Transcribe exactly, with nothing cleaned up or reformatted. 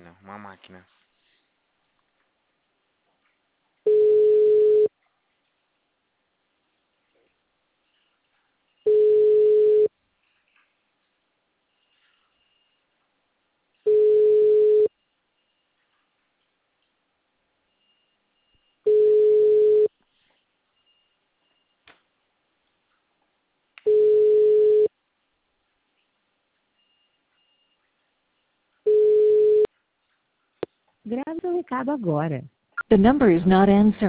máquina, uma máquina. Grave seu recado agora. The number is not answering.